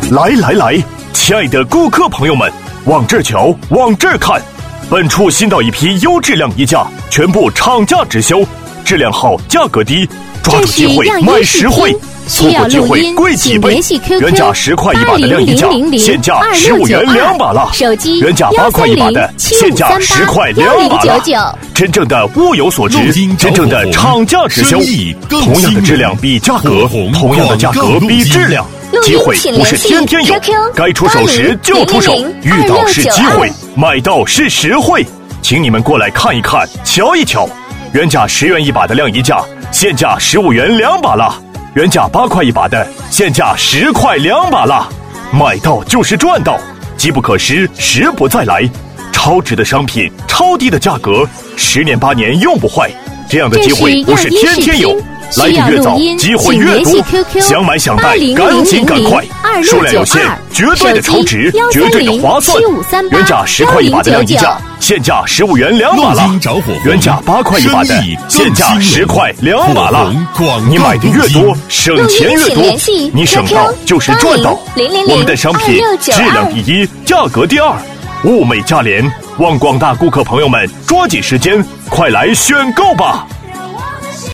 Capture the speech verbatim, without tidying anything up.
来来来，亲爱的顾客朋友们，往这儿瞧，往这儿看，本处新到一批优质晾衣架，全部厂价直销，质量好，价格低，抓住机会买实惠，错过机会贵几倍。原价十块一把的晾衣架，现价十五元两把了；原价八块一把的，现价十块两把了。真正的物有所值，真正的厂价直销，同样的质量比价格，同样的价格比质量。机会不是天天有，该出手时就出手，遇到是机会，买到是实惠。请你们过来看一看，瞧一瞧。原价十元一把的晾衣架，现价十五元两把了；原价八块一把的，现价十块两把了。买到就是赚到，机不可失，时不再来。超值的商品，超低的价格，十年八年用不坏。这样的机会不是天天有，来的越早，机会越多。想买想带，赶紧赶快！数量有限，绝对的超值，绝对的划算。原价十块一把的晾衣架，现价十五元两把了；原价八块一把的，现价十块两把了。你买的越多，省钱越多，你省到就是赚到。我们的商品质量第一，价格第二，物美价廉。望广大顾客朋友们抓紧时间，快来选购吧！